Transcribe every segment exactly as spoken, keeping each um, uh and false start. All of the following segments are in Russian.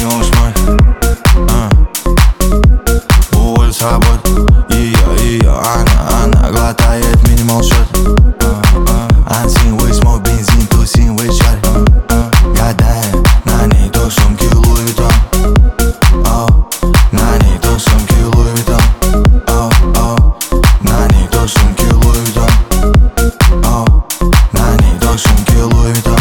минимум шмаль. а. Уволь с работы. Ее, ее, она, она глотает минимал шот. Ансин, вы смог бензин, тусим, вы шарь. Гадаем, на ней то сумки Луи Виттон. На ней то сумки Луи Виттон. На ней то сумки Луи Виттон. На ней то сумки Луи Виттон.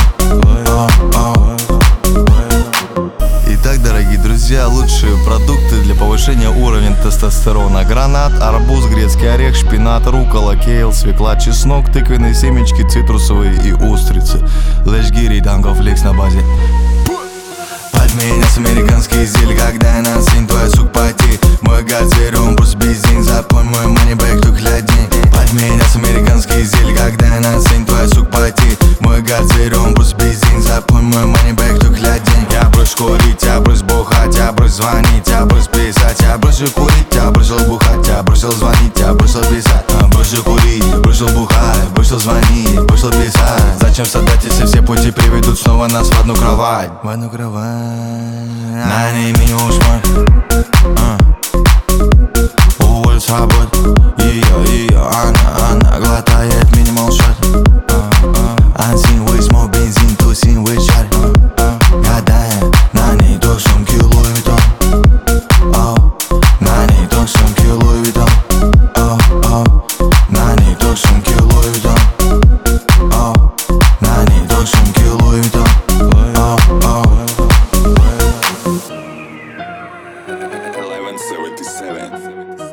Итак, дорогие друзья, лучшие продукты для повышения уровня тестостерона: гранат, арбуз, грецкий орех, шпинат, руккола, кейл, свекла, чеснок, тыквенные семечки, цитрусовые и устрицы. Лэшгири, данго-флекс на базе. Подменяс американский стиль, когда на синь твой сук потеет. Мой газирум, пусть бензин, запой мой манибэк, тут глядень. Подменяс американский стиль, когда на синь твой сук потеет. Мой газирум, пусть бензин, запой мой манибэк, тут глядень. Я брось курить, я брось бухать, я брось звонить, я брось писать. Я бросил курить, я бросил бухать, я бросил звонить, я бросил писать. Бросил курить, бросил бухать, бросил звонить, бросил писать. Зачем страдать, если все пути приведут снова нас в одну кровать? В одну кровать. На ней минимум шмаль. а. Уволь с работы. Ее, ее, она, она глотает минимал шот. Ансин, вы смог бензин, тусим, вы шарь. Гадаем, на ней то сумки Луи Виттон. На ней то сумки Луи Виттон. На ней то сумки Луи Виттон. На ней то сумки Луи Виттон. eleven seventy-seven